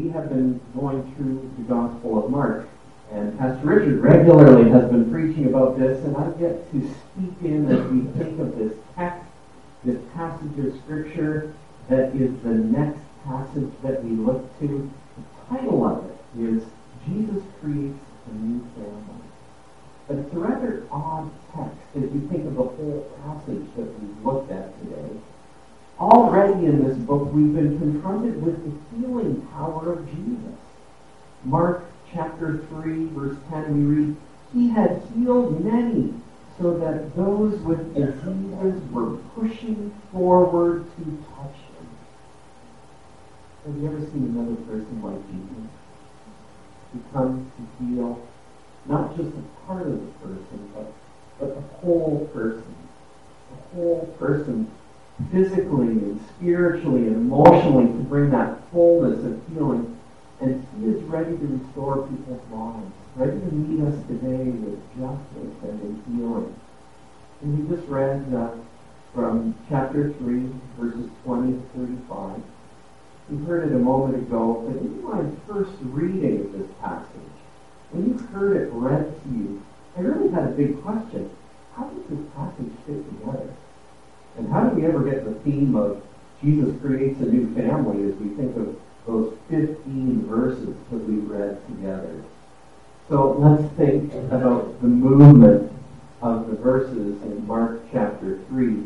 we have been going through the Gospel of Mark, and Pastor Richard regularly has been preaching about this, and I get to speak in as we think of this text, this passage of Scripture that is the next passage that we look to. The title of it is Jesus Creates a New Family. But it's a rather odd text as you think of the whole passage that we've looked at today. Already in this book, we've been confronted with the healing power of Jesus. Mark chapter 3, verse 10, we read, "He had healed many, so that those with diseases were pushing forward to touch him." Have you ever seen another person like Jesus? Who comes to heal not just a part of the person, but the whole person. The whole person, physically and spiritually and emotionally, to bring that fullness of healing. And he is ready to restore people's lives, ready to meet us today with justice and in healing. And we just read from chapter 3, verses 20 to 35. We heard it a moment ago, but in my first reading of this passage, when you heard it read to you, I really had a big question. How does this passage fit together? And how do we ever get the theme of Jesus creates a new family as we think of those 15 verses that we read together? So let's think about the movement of the verses in Mark chapter 3.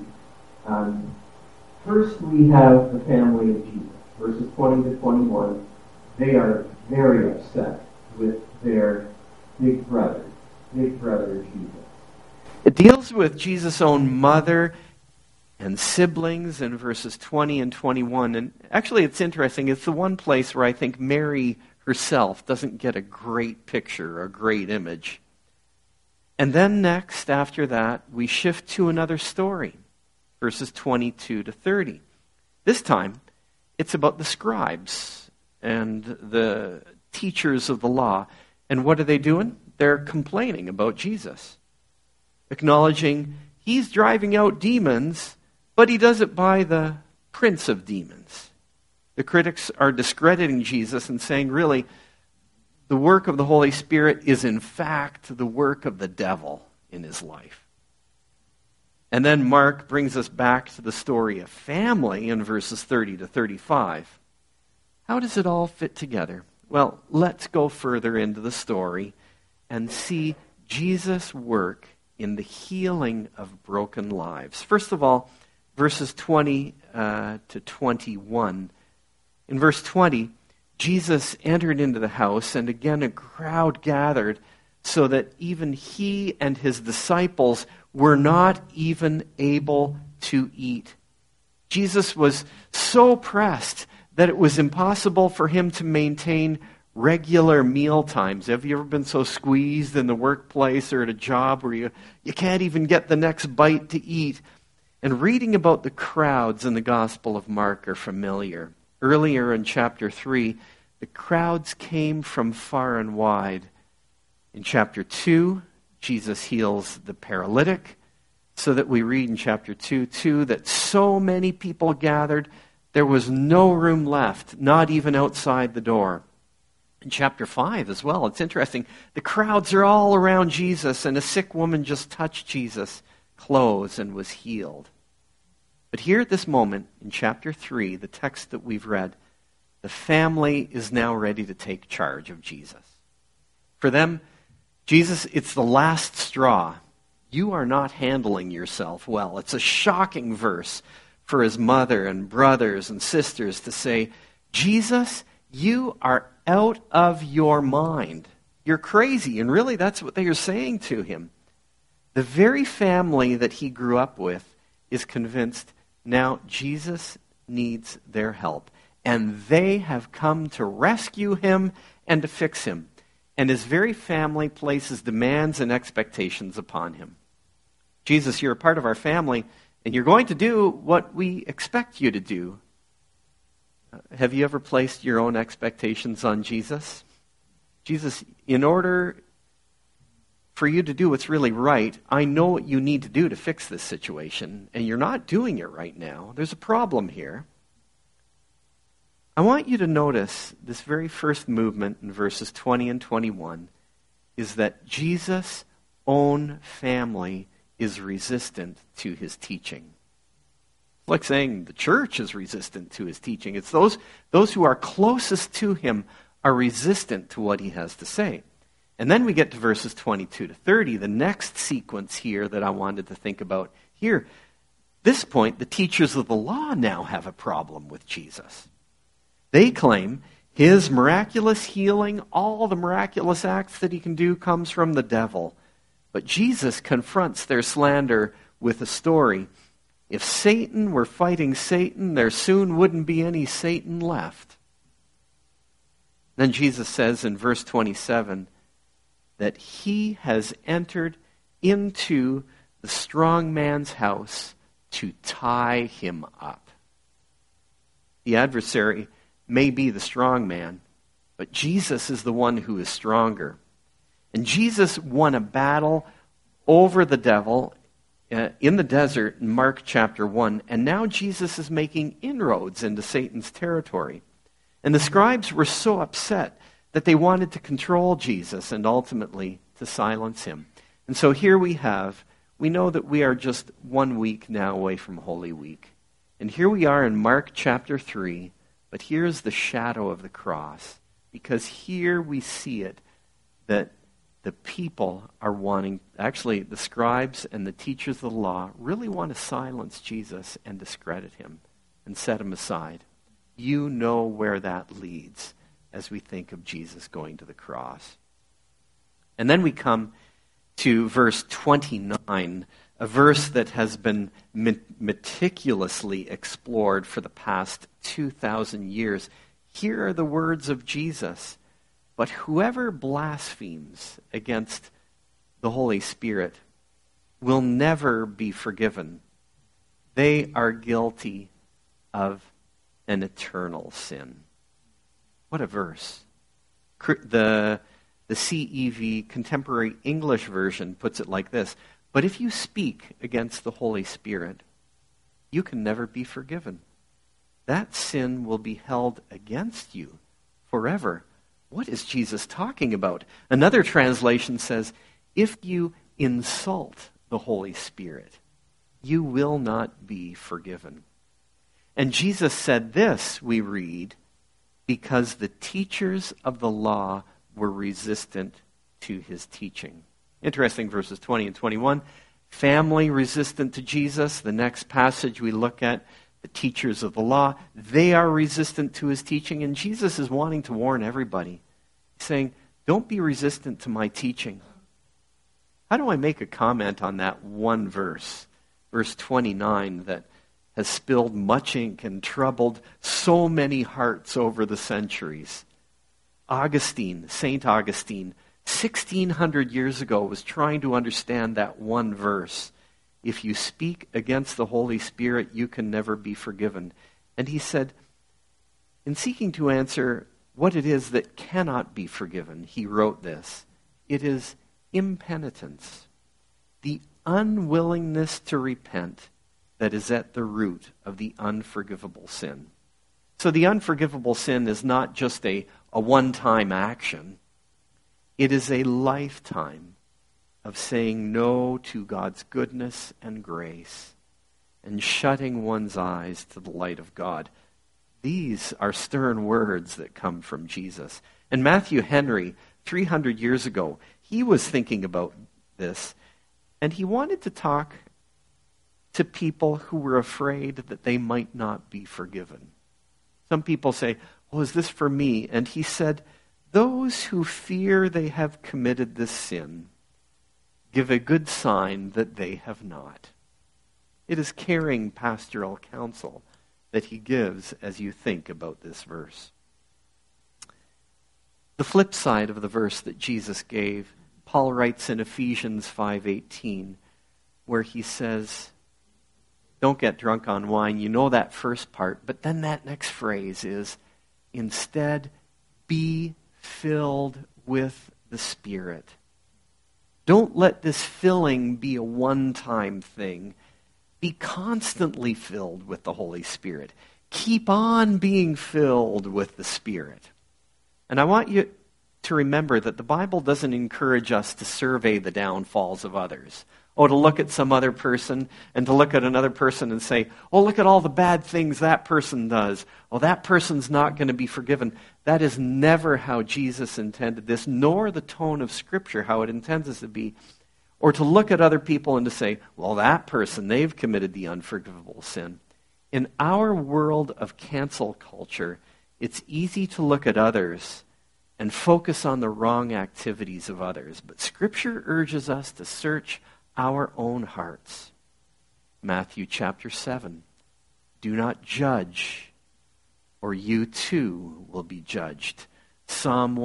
First we have the family of Jesus. Verses 20 to 21. They are very upset with their big brother Jesus. It deals with Jesus' own mother and siblings in verses 20 and 21. And actually it's interesting. It's the one place where I think Mary herself doesn't get a great picture, a great image. And then next, after that, we shift to another story. Verses 22 to 30. This time, it's about the scribes and the teachers of the law. And what are they doing? They're complaining about Jesus. Acknowledging he's driving out demons, but he does it by the prince of demons. The critics are discrediting Jesus and saying, really, the work of the Holy Spirit is in fact the work of the devil in his life. And then Mark brings us back to the story of family in verses 30 to 35. How does it all fit together? Well, let's go further into the story and see Jesus' work in the healing of broken lives. First of all, verses 20 to 21. In verse 20, Jesus entered into the house, and again a crowd gathered, so that even he and his disciples were not even able to eat. Jesus was so pressed that it was impossible for him to maintain regular meal times. Have you ever been so squeezed in the workplace or at a job where you can't even get the next bite to eat? And reading about the crowds in the Gospel of Mark are familiar. Earlier in chapter 3, the crowds came from far and wide. In chapter 2, Jesus heals the paralytic, so that we read in chapter 2 that so many people gathered, there was no room left, not even outside the door. In chapter 5 as well, it's interesting. The crowds are all around Jesus, and a sick woman just touched Jesus' clothes and was healed. But here at this moment, in chapter 3, the text that we've read, the family is now ready to take charge of Jesus. For them, Jesus, it's the last straw. You are not handling yourself well. It's a shocking verse for his mother and brothers and sisters to say, Jesus, you are out of your mind. You're crazy. And really, that's what they are saying to him. The very family that he grew up with is convinced now Jesus needs their help. And they have come to rescue him and to fix him. And his very family places demands and expectations upon him. Jesus, you're a part of our family, and you're going to do what we expect you to do. Have you ever placed your own expectations on Jesus? Jesus, in order for you to do what's really right, I know what you need to do to fix this situation, and you're not doing it right now. There's a problem here. I want you to notice this very first movement in verses 20 and 21 is that Jesus' own family is resistant to his teaching. It's like saying the church is resistant to his teaching. It's those who are closest to him are resistant to what he has to say. And then we get to verses 22 to 30, the next sequence here that I wanted to think about here. This point, the teachers of the law now have a problem with Jesus. They claim his miraculous healing, all the miraculous acts that he can do, comes from the devil. But Jesus confronts their slander with a story. If Satan were fighting Satan, there soon wouldn't be any Satan left. Then Jesus says in verse 27 that he has entered into the strong man's house to tie him up. The adversary may be the strong man, but Jesus is the one who is stronger. And Jesus won a battle over the devil in the desert in Mark chapter 1, and now Jesus is making inroads into Satan's territory. And the scribes were so upset that they wanted to control Jesus and ultimately to silence him. And so here we know that we are just 1 week now away from Holy Week. And here we are in Mark chapter 3, but here's the shadow of the cross, because here we see it, that the people are wanting, actually the scribes and the teachers of the law really want to silence Jesus and discredit him and set him aside. You know where that leads as we think of Jesus going to the cross. And then we come to verse 29, a verse that has been meticulously explored for the past 2,000 years. Here are the words of Jesus. But whoever blasphemes against the Holy Spirit will never be forgiven. They are guilty of an eternal sin. What a verse. The CEV, Contemporary English Version, puts it like this. But if you speak against the Holy Spirit, you can never be forgiven. That sin will be held against you forever. What is Jesus talking about? Another translation says, if you insult the Holy Spirit, you will not be forgiven. And Jesus said this, we read, because the teachers of the law were resistant to his teaching. Interesting, verses 20 and 21. Family resistant to Jesus. The next passage we look at, the teachers of the law, they are resistant to his teaching. And Jesus is wanting to warn everybody. He's saying, don't be resistant to my teaching. How do I make a comment on that one verse, verse 29, that has spilled much ink and troubled so many hearts over the centuries? Augustine, St. Augustine, 1,600 years ago, was trying to understand that one verse. If you speak against the Holy Spirit, you can never be forgiven. And he said, in seeking to answer what it is that cannot be forgiven, he wrote this. It is impenitence, the unwillingness to repent that is at the root of the unforgivable sin. So the unforgivable sin is not just a one-time action. It is a lifetime of saying no to God's goodness and grace and shutting one's eyes to the light of God. These are stern words that come from Jesus. And Matthew Henry, 300 years ago, he was thinking about this, and he wanted to talk to people who were afraid that they might not be forgiven. Some people say, oh, is this for me? And he said, those who fear they have committed this sin give a good sign that they have not. It is caring pastoral counsel that he gives as you think about this verse. The flip side of the verse that Jesus gave, Paul writes in Ephesians 5:18, where he says, don't get drunk on wine. You know that first part, but then that next phrase is, instead, be filled with the Spirit. Don't let this filling be a one-time thing. Be constantly filled with the Holy Spirit. Keep on being filled with the Spirit. And I want you to remember that the Bible doesn't encourage us to survey the downfalls of others. Oh, to look at some other person and to look at another person and say, oh, look at all the bad things that person does. Oh, that person's not going to be forgiven. That is never how Jesus intended this, nor the tone of Scripture, how it intends us to be. Or to look at other people and to say, well, that person, they've committed the unforgivable sin. In our world of cancel culture, it's easy to look at others and focus on the wrong activities of others. But Scripture urges us to search our own hearts. Matthew chapter 7. Do not judge, or you too will be judged. Psalm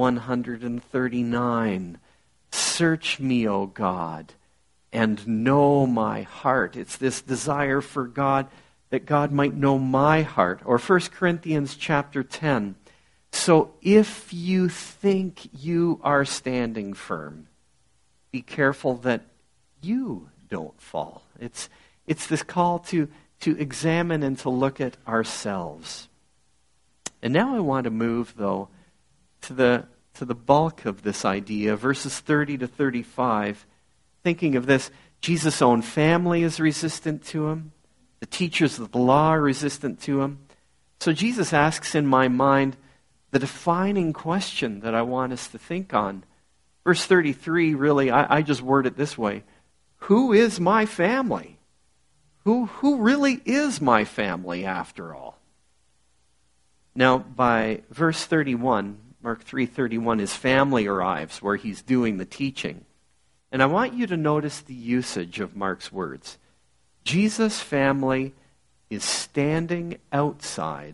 139. Search me, O God, and know my heart. It's this desire for God, that God might know my heart. Or 1 Corinthians chapter 10. So if you think you are standing firm, be careful that you don't fall. It's this call to examine and to look at ourselves. And now I want to move, though, to the bulk of this idea, verses 30 to 35. Thinking of this, Jesus' own family is resistant to him. The teachers of the law are resistant to him. So Jesus asks in my mind the defining question that I want us to think on. Verse 33, really, I just word it this way. Who is my family? Who really is my family after all? Now, by verse 31, Mark 3:31, his family arrives where he's doing the teaching. And I want you to notice the usage of Mark's words. Jesus' family is standing outside,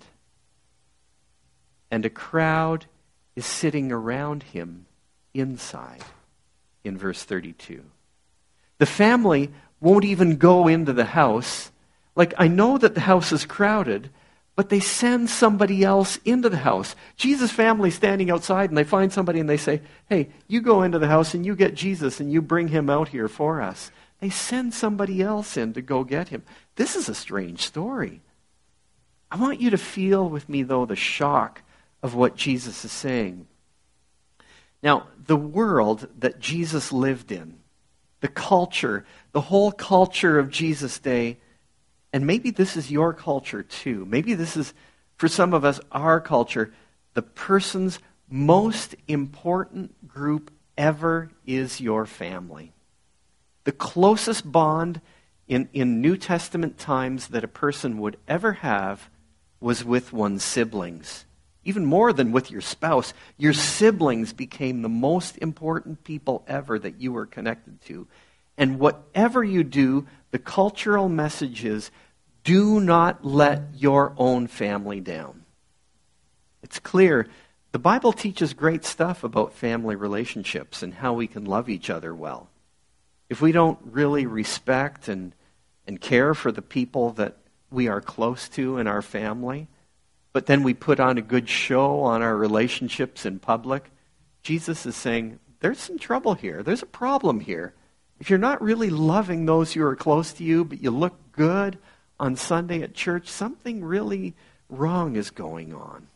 and a crowd is sitting around him inside, in verse 32. The family won't even go into the house. Like, I know that the house is crowded, but they send somebody else into the house. Jesus' family standing outside, and they find somebody and they say, hey, you go into the house and you get Jesus and you bring him out here for us. They send somebody else in to go get him. This is a strange story. I want you to feel with me, though, the shock of what Jesus is saying. Now, the world that Jesus lived in, the culture, the whole culture of Jesus' day, and maybe this is your culture too. Maybe this is, for some of us, our culture. The person's most important group ever is your family. The closest bond in New Testament times that a person would ever have was with one's siblings. Even more than with your spouse. Your siblings became the most important people ever that you were connected to. And whatever you do, the cultural message is, do not let your own family down. It's clear. The Bible teaches great stuff about family relationships and how we can love each other well. If we don't really respect and care for the people that we are close to in our family, but then we put on a good show on our relationships in public, Jesus is saying, there's some trouble here. There's a problem here. If you're not really loving those who are close to you, but you look good on Sunday at church, something really wrong is going on.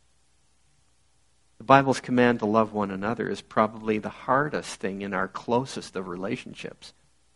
The Bible's command to love one another is probably the hardest thing in our closest of relationships.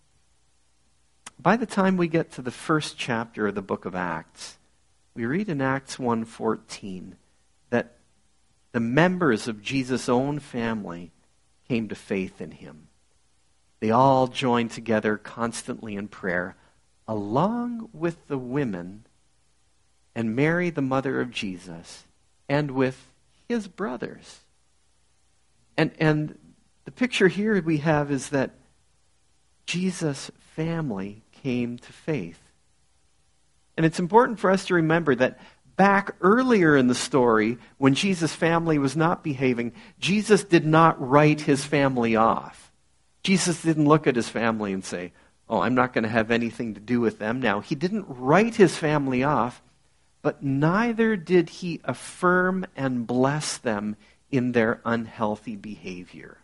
By the time we get to the first chapter of the book of Acts, we read in Acts 1:14 that the members of Jesus' own family came to faith in him. They all joined together constantly in prayer, along with the women and Mary, the mother of Jesus, and with his brothers. And the picture here we have is that Jesus' family came to faith. And it's important for us to remember that back earlier in the story, when Jesus' family was not behaving, Jesus did not write his family off. Jesus didn't look at his family and say, oh, I'm not going to have anything to do with them now. He didn't write his family off, but neither did he affirm and bless them in their unhealthy behavior.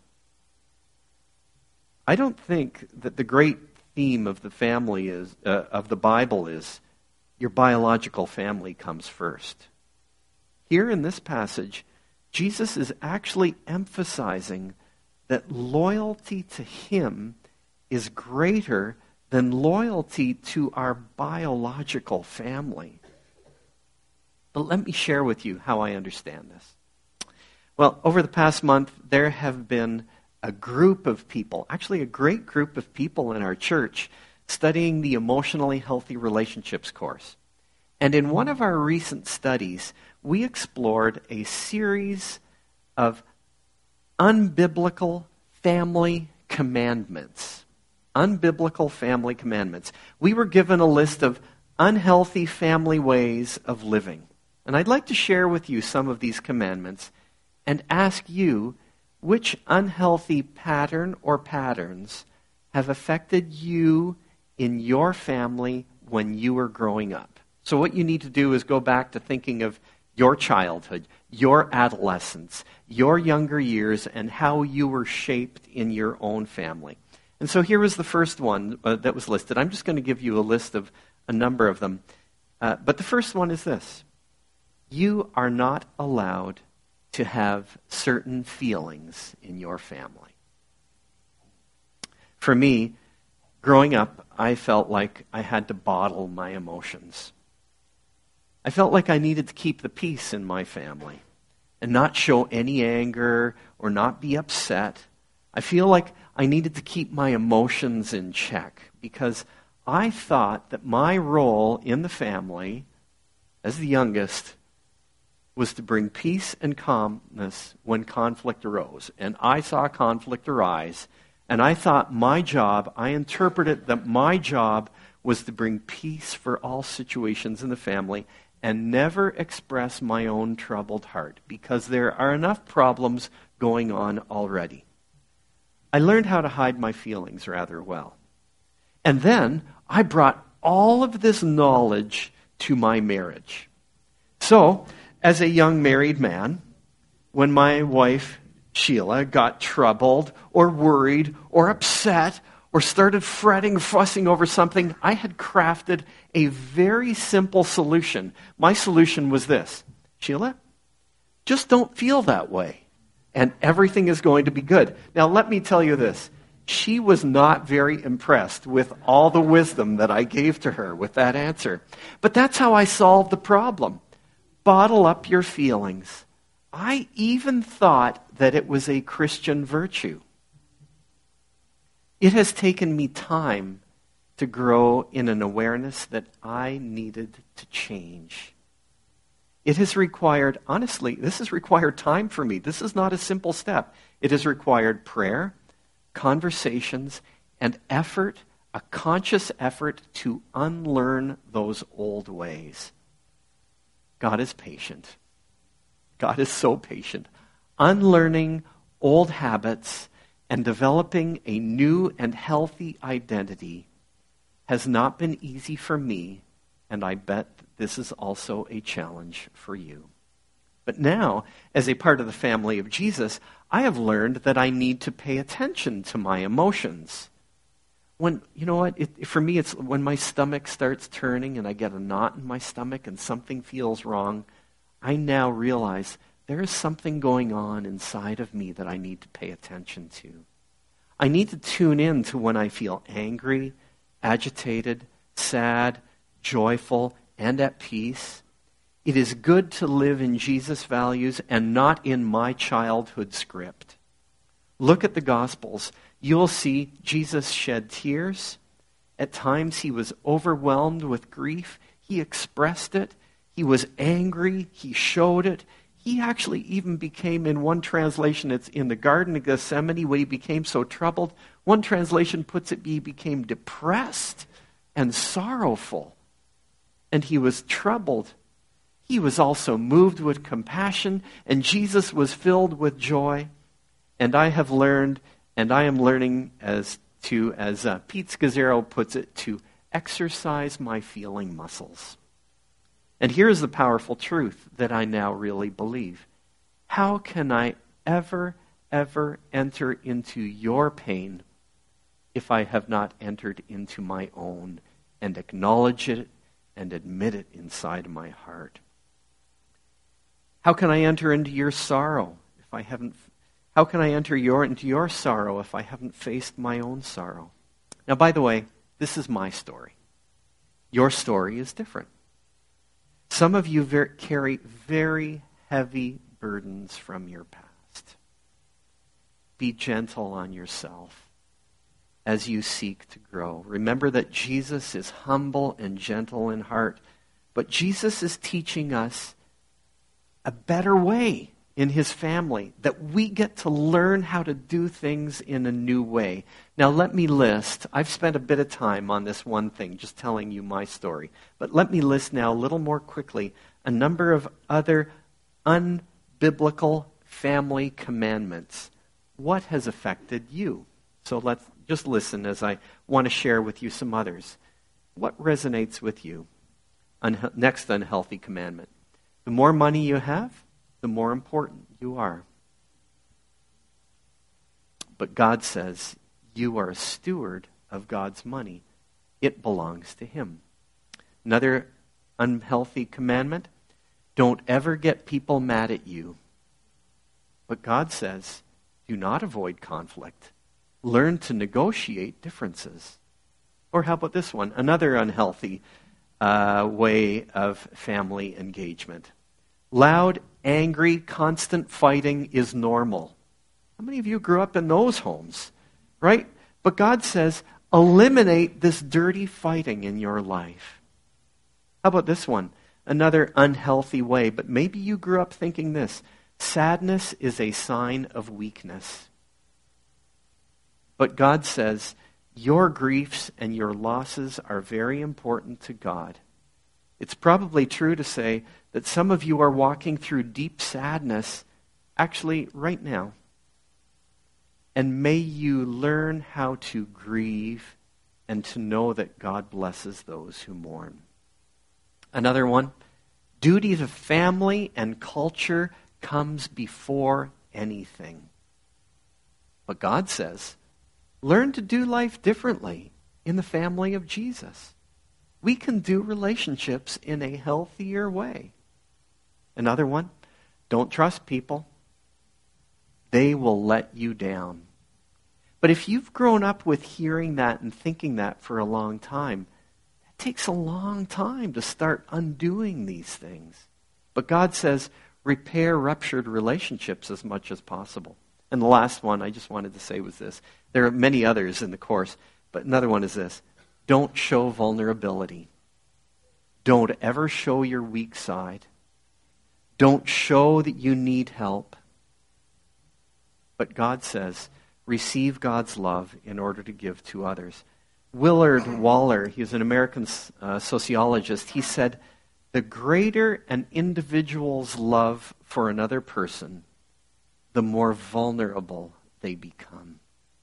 I don't think that the great theme of the family is, of the Bible is your biological family comes first. Here in this passage, Jesus is actually emphasizing that loyalty to him is greater than loyalty to our biological family. But let me share with you how I understand this. Well, over the past month, there have been a group of people, actually a great group of people in our church, studying the Emotionally Healthy Relationships course. And in one of our recent studies, we explored a series of unbiblical family commandments. Unbiblical family commandments. We were given a list of unhealthy family ways of living. And I'd like to share with you some of these commandments and ask you which unhealthy pattern or patterns have affected you in your family when you were growing up. So what you need to do is go back to thinking of your childhood, your adolescence, your younger years, and how you were shaped in your own family. And so here was the first one that was listed. I'm just going to give you a list of a number of them. But the first one is this. You are not allowed to have certain feelings in your family. For me, growing up, I felt like I had to bottle my emotions. I felt like I needed to keep the peace in my family and not show any anger or not be upset. I feel like I needed to keep my emotions in check because I thought that my role in the family as the youngest was to bring peace and calmness when conflict arose. And I saw conflict arise, and I thought I interpreted that my job was to bring peace for all situations in the family and never express my own troubled heart because there are enough problems going on already. I learned how to hide my feelings rather well. And then I brought all of this knowledge to my marriage. So, as a young married man, when my wife, Sheila, got troubled or worried or upset or started fretting, fussing over something, I had crafted a very simple solution. My solution was this: Sheila, just don't feel that way, and everything is going to be good. Now, let me tell you this. She was not very impressed with all the wisdom that I gave to her with that answer. But that's how I solved the problem. Bottle up your feelings. I even thought that it was a Christian virtue. It has taken me time to grow in an awareness that I needed to change. It has required, honestly, this has required time for me. This is not a simple step. It has required prayer, conversations, and effort, a conscious effort to unlearn those old ways. God is patient. God is so patient. Unlearning old habits and developing a new and healthy identity has not been easy for me, and I bet this is also a challenge for you. But now, as a part of the family of Jesus, I have learned that I need to pay attention to my emotions. For me, it's when my stomach starts turning and I get a knot in my stomach and something feels wrong, I now realize there is something going on inside of me that I need to pay attention to. I need to tune in to when I feel angry, agitated, sad, joyful, and at peace. It is good to live in Jesus' values and not in my childhood script. Look at the Gospels. You'll see Jesus shed tears. At times he was overwhelmed with grief. He expressed it. He was angry. He showed it. He actually even became, in one translation, it's in the Garden of Gethsemane, when he became so troubled. One translation puts it, he became depressed and sorrowful. And he was troubled. He was also moved with compassion, and Jesus was filled with joy. And I have learned, and I am learning as Pete Scazzero puts it, to exercise my feeling muscles. And here's the powerful truth that I now really believe. How can I ever enter into your pain if I have not entered into my own and acknowledge it and admit it inside my heart. How can I enter into your sorrow if I haven't? How can I enter into your sorrow if I haven't faced my own sorrow? Now, by the way, this is my story. Your story is different. Some of you carry very heavy burdens from your past. Be gentle on yourself as you seek to grow. Remember that Jesus is humble and gentle in heart, but Jesus is teaching us a better way in his family, that we get to learn how to do things in a new way. Now let me list, I've spent a bit of time on this one thing, just telling you my story, but let me list now a little more quickly a number of other unbiblical family commandments. What has affected you? So let's just listen as I want to share with you some others. What resonates with you? Next unhealthy commandment. The more money you have, the more important you are. But God says you are a steward of God's money. It belongs to him. Another unhealthy commandment, don't ever get people mad at you. But God says, do not avoid conflict. Learn to negotiate differences. Or how about this one? Another unhealthy way of family engagement. Loud, angry, constant fighting is normal. How many of you grew up in those homes, right? But God says, eliminate this dirty fighting in your life. How about this one? Another unhealthy way, but maybe you grew up thinking this. Sadness is a sign of weakness. But God says, your griefs and your losses are very important to God. It's probably true to say that some of you are walking through deep sadness, actually right now. And may you learn how to grieve and to know that God blesses those who mourn. Another one, duty to family and culture comes before anything. But God says, learn to do life differently in the family of Jesus. We can do relationships in a healthier way. Another one, don't trust people. They will let you down. But if you've grown up with hearing that and thinking that for a long time, it takes a long time to start undoing these things. But God says, repair ruptured relationships as much as possible. And the last one I just wanted to say was this. There are many others in the course, but another one is this. Don't show vulnerability. Don't ever show your weak side. Don't show that you need help. But God says, receive God's love in order to give to others. Willard Waller, he's an American sociologist, he said, the greater an individual's love for another person, the more vulnerable they become.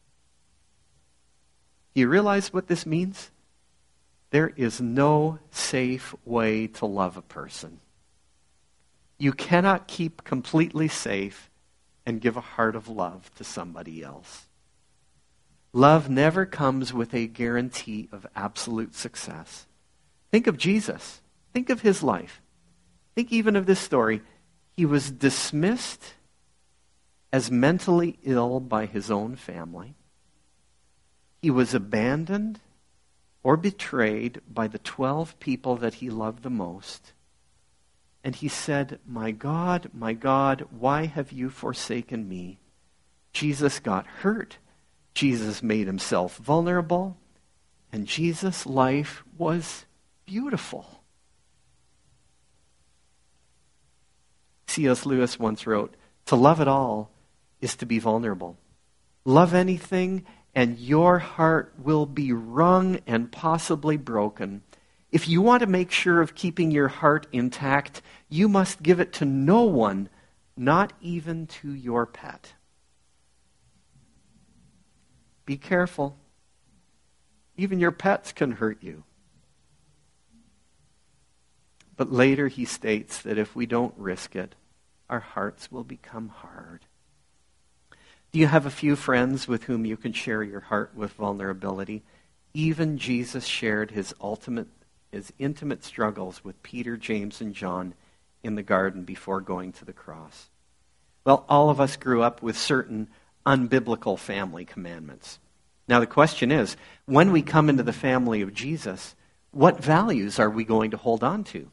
Do you realize what this means? There is no safe way to love a person. You cannot keep completely safe and give a heart of love to somebody else. Love never comes with a guarantee of absolute success. Think of Jesus. Think of his life. Think even of this story. He was dismissed as mentally ill by his own family. He was abandoned or betrayed by the 12 people that he loved the most. And he said, my God, why have you forsaken me? Jesus got hurt. Jesus made himself vulnerable. And Jesus' life was beautiful. C.S. Lewis once wrote, to love at all is to be vulnerable. Love anything and your heart will be wrung and possibly broken. If you want to make sure of keeping your heart intact, you must give it to no one, not even to your pet. Be careful. Even your pets can hurt you. But later he states that if we don't risk it, our hearts will become hard. Do you have a few friends with whom you can share your heart with vulnerability? Even Jesus shared his ultimate his intimate struggles with Peter, James, and John in the garden before going to the cross. Well, all of us grew up with certain unbiblical family commandments. Now the question is, when we come into the family of Jesus, what values are we going to hold on to?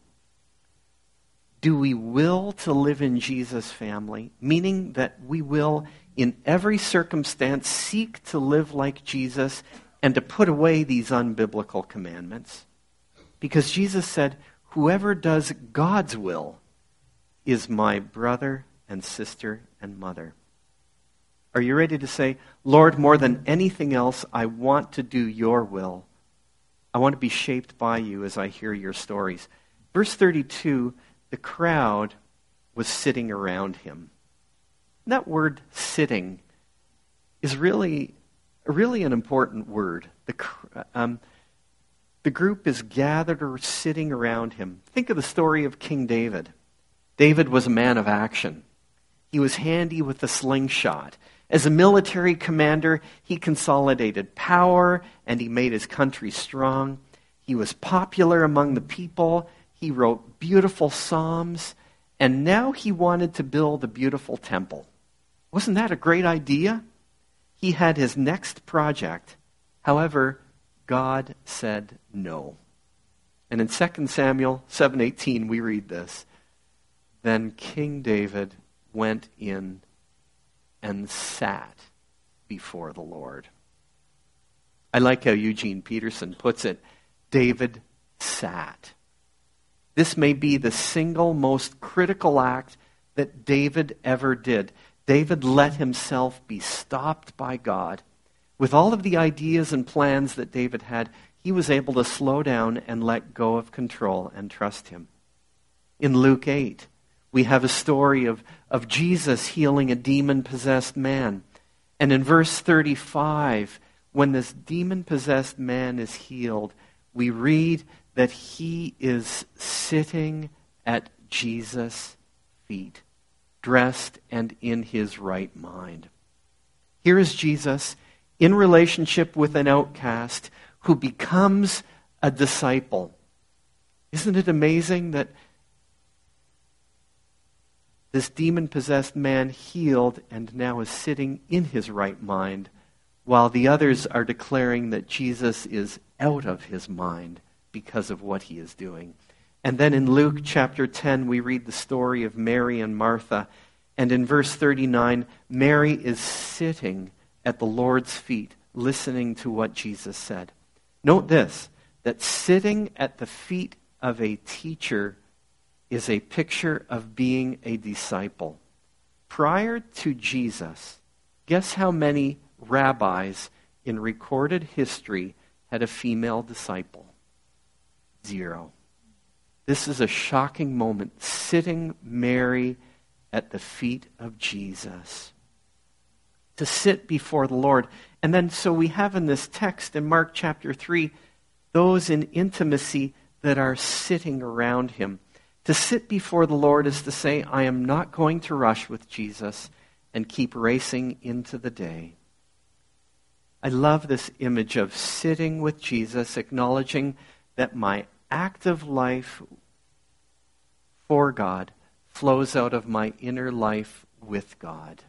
Do we will to live in Jesus' family, meaning that we will in every circumstance seek to live like Jesus and to put away these unbiblical commandments? Because Jesus said, whoever does God's will is my brother and sister and mother. Are you ready to say, Lord, more than anything else, I want to do your will. I want to be shaped by you as I hear your stories. Verse 32, the crowd was sitting around him. That word sitting is really an important word. The group is gathered or sitting around him. Think of the story of King David. David was a man of action. He was handy with the slingshot. As a military commander, he consolidated power and he made his country strong. He was popular among the people. He wrote beautiful psalms. And now he wanted to build a beautiful temple. Wasn't that a great idea? He had his next project. However, God said no. And in 2 Samuel 7:18, we read this. Then King David went in and sat before the Lord. I like how Eugene Peterson puts it. David sat. This may be the single most critical act that David ever did. David let himself be stopped by God. With all of the ideas and plans that David had, he was able to slow down and let go of control and trust him. In Luke 8, we have a story of Jesus healing a demon-possessed man. And in verse 35, when this demon-possessed man is healed, we read that he is sitting at Jesus' feet, dressed and in his right mind. Here is Jesus in relationship with an outcast who becomes a disciple. Isn't it amazing that this demon-possessed man healed and now is sitting in his right mind, while the others are declaring that Jesus is out of his mind because of what he is doing. And then in Luke chapter 10, we read the story of Mary and Martha. And in verse 39, Mary is sitting at the Lord's feet, listening to what Jesus said. Note this, that sitting at the feet of a teacher is a picture of being a disciple. Prior to Jesus, guess how many rabbis in recorded history had a female disciple? 0. This is a shocking moment, sitting Mary at the feet of Jesus. To sit before the Lord. And then so we have in this text in Mark chapter 3, those in intimacy that are sitting around him. To sit before the Lord is to say, I am not going to rush with Jesus and keep racing into the day. I love this image of sitting with Jesus, acknowledging that my active life for God flows out of my inner life with God.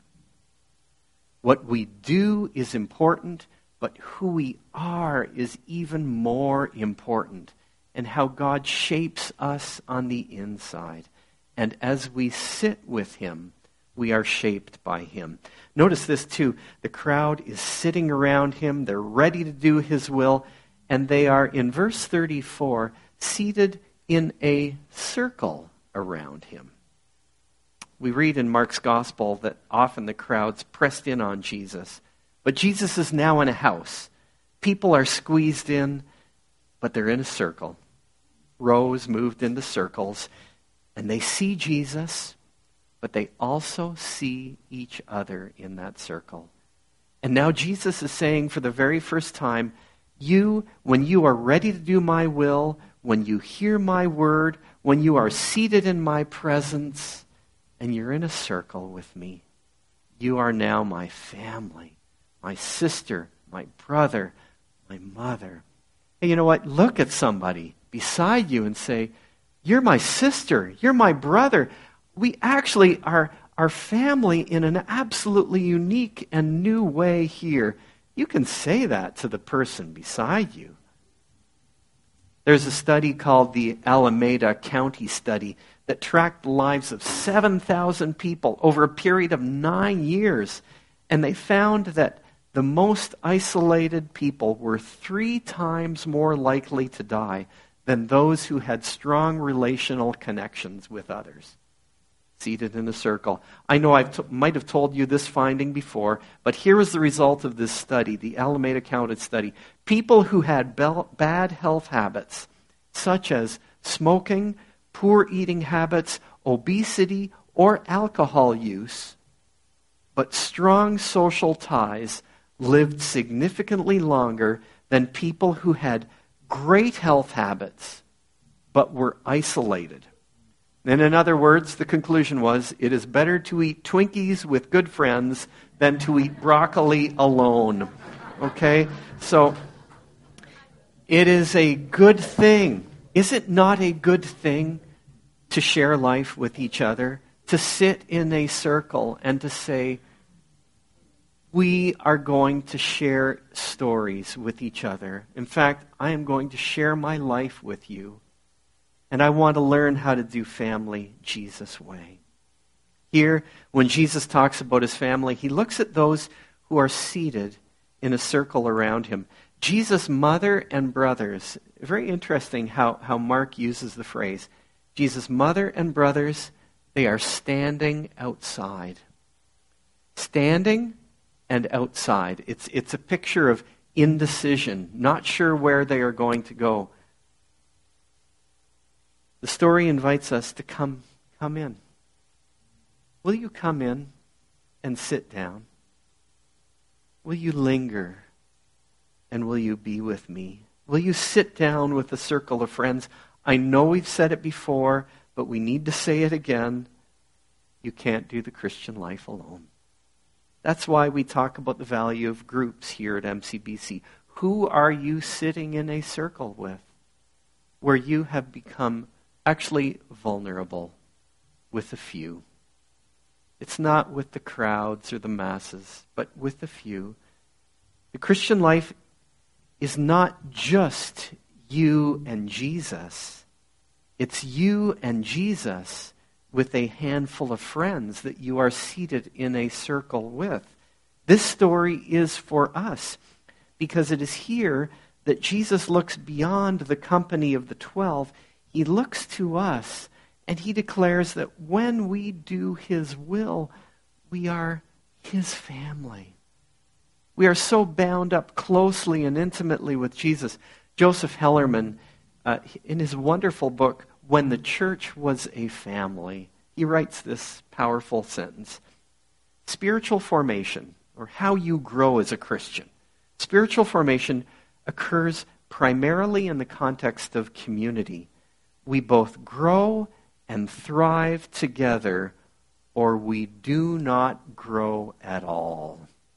What we do is important, but who we are is even more important, and how God shapes us on the inside. And as we sit with him, we are shaped by him. Notice this too. The crowd is sitting around him. They're ready to do his will. And they are, in verse 34, seated in a circle around him. We read in Mark's gospel that often the crowds pressed in on Jesus. But Jesus is now in a house. People are squeezed in, but they're in a circle. Rows moved into circles. And they see Jesus, but they also see each other in that circle. And now Jesus is saying for the very first time, you, when you are ready to do my will, when you hear my word, when you are seated in my presence, and you're in a circle with me, you are now my family, my sister, my brother, my mother. Hey, you know what? Look at somebody. beside you and say, "You're my sister, you're my brother. We actually are family in an absolutely unique and new way here." You can say that to the person beside you. There's a study called the Alameda County Study that tracked the lives of 7,000 people over a period of 9 years. And they found that the most isolated people were 3 times more likely to die than those who had strong relational connections with others. Seated in a circle. I know I might have told you this finding before, but here is the result of this study, the Alameda County study. People who had bad health habits, such as smoking, poor eating habits, obesity, or alcohol use, but strong social ties, lived significantly longer than people who had great health habits, but were isolated. And in other words, the conclusion was, it is better to eat Twinkies with good friends than to eat broccoli alone. Okay? So, it is a good thing. Is it not a good thing to share life with each other? To sit in a circle and to say, we are going to share stories with each other. In fact, I am going to share my life with you. And I want to learn how to do family Jesus' way. Here, when Jesus talks about his family, he looks at those who are seated in a circle around him. Jesus' mother and brothers. Very interesting how Mark uses the phrase. Jesus' mother and brothers, they are standing outside. Standing and outside. It's a picture of indecision, not sure where they are going to go. The story invites us to come in. Will you come in and sit down? Will you linger? And will you be with me? Will you sit down with a circle of friends? I know we've said it before, but we need to say it again. You can't do the Christian life alone. That's why we talk about the value of groups here at MCBC. Who are you sitting in a circle with where you have become actually vulnerable with a few? It's not with the crowds or the masses, but with a few. The Christian life is not just you and Jesus. It's you and Jesus with a handful of friends that you are seated in a circle with. This story is for us because it is here that Jesus looks beyond the company of the 12. He looks to us and he declares that when we do his will, we are his family. We are so bound up closely and intimately with Jesus. Joseph Hellerman, in his wonderful book, When the Church Was a Family, he writes this powerful sentence. Spiritual formation, or how you grow as a Christian, spiritual formation occurs primarily in the context of community. We both grow and thrive together, or we do not grow at all.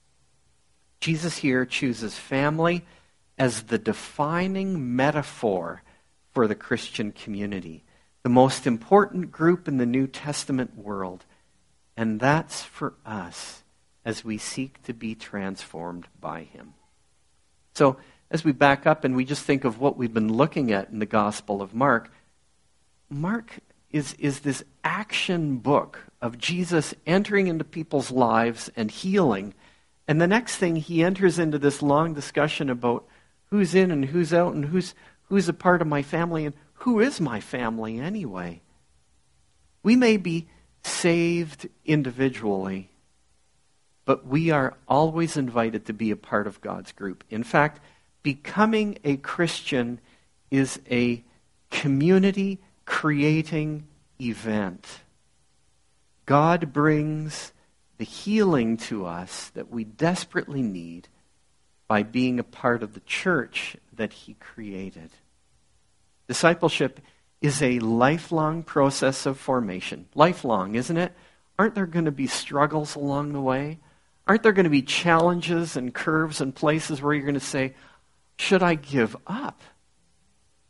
Jesus here chooses family as the defining metaphor for the Christian community, the most important group in the New Testament world. And that's for us as we seek to be transformed by him. So, as we back up and we just think of what we've been looking at in the Gospel of Mark, Mark is this action book of Jesus entering into people's lives and healing. And the next thing, he enters into this long discussion about who's in and who's out and who's a part of my family and who is my family anyway. We may be saved individually, but we are always invited to be a part of God's group. In fact, becoming a Christian is a community-creating event. God brings the healing to us that we desperately need by being a part of the church that he created. Discipleship is a lifelong process of formation. Lifelong, isn't it? Aren't there going to be struggles along the way? Aren't there going to be challenges and curves and places where you're going to say, should I give up?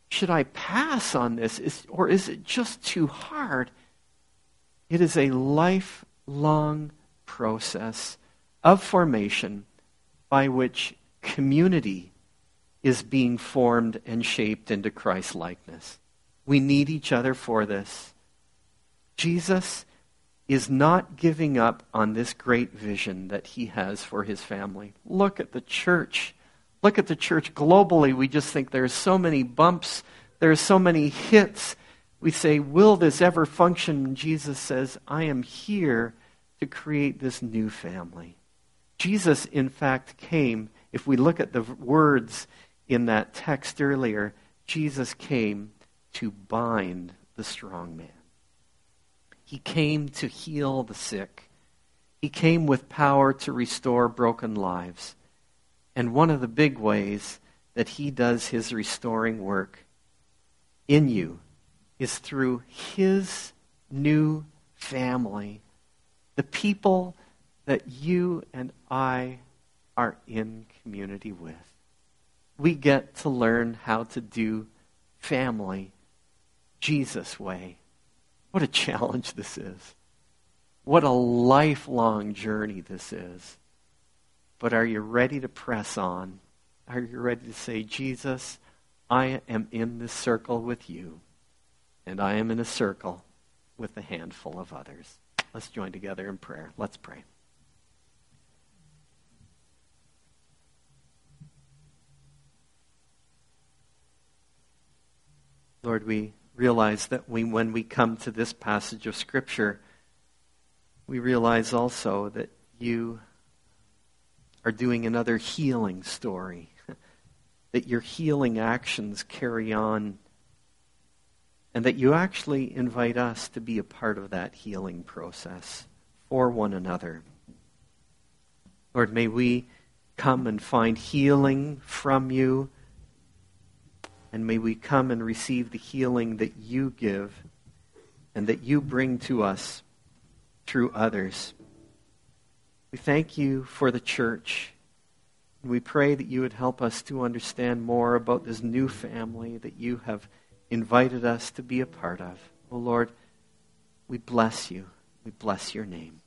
should I pass on this? Or is it just too hard? It is a lifelong process of formation by which community is being formed and shaped into Christ-likeness. We need each other for this. Jesus is not giving up on this great vision that he has for his family. Look at the church. Look at the church globally. We just think there's so many bumps. There's so many hits. We say, will this ever function? And Jesus says, I am here to create this new family. Jesus, in fact, came, if we look at the words in that text earlier, Jesus came to bind the strong man. He came to heal the sick. He came with power to restore broken lives. And one of the big ways that he does his restoring work in you is through his new family, the people that you and I are in community with. We get to learn how to do family Jesus' way. What a challenge this is. What a lifelong journey this is. But are you ready to press on? Are you ready to say, Jesus, I am in this circle with you, and I am in a circle with a handful of others. Let's join together in prayer. Let's pray. Lord, we realize that when we come to this passage of Scripture, we realize also that you are doing another healing story, that your healing actions carry on, and that you actually invite us to be a part of that healing process for one another. Lord, may we come and find healing from you, and may we come and receive the healing that you give and that you bring to us through others. We thank you for the church. And we pray that you would help us to understand more about this new family that you have invited us to be a part of. Oh Lord, we bless you. We bless your name.